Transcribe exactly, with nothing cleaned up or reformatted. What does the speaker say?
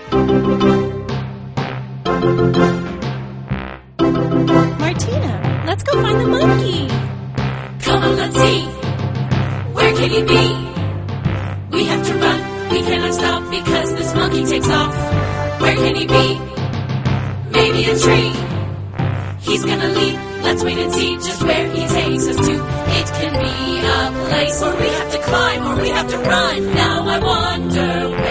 Martina, let's go find the monkey. Come on, let's see. Where can he be? We have to run. We cannot stop because this monkey takes off. Where can he be? Maybe a tree. He's gonna leap. Let's wait and see just where he takes us to. It can be a place where we have to climb or we have to run. Now I wonder where